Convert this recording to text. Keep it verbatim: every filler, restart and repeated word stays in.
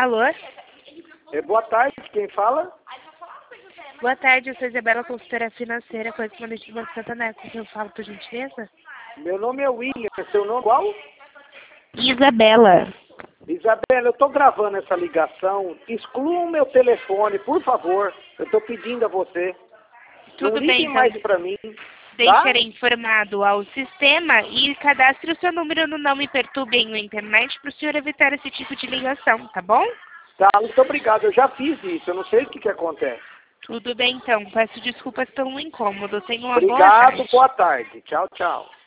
Alô? É, boa tarde, quem fala? Boa tarde, eu sou Isabela, consultora financeira, correspondente do Banco Santander. Com quem eu falo, por gentileza? Meu nome é William, seu nome qual? Isabela. Isabela, eu estou gravando essa ligação, exclua o meu telefone, por favor, eu estou pedindo a você. Tudo Não bem, ligue então. mais para mim, Deixarei tá? informado ao sistema e cadastre o seu número no Não Me Perturbe na internet para o senhor evitar esse tipo de ligação, tá bom? Tá, muito obrigado, eu já fiz isso, eu não sei o que, que acontece. Tudo bem, então. Peço desculpas pelo incômodo. Tenha uma boa Obrigado, tarde. boa tarde. Tchau, tchau.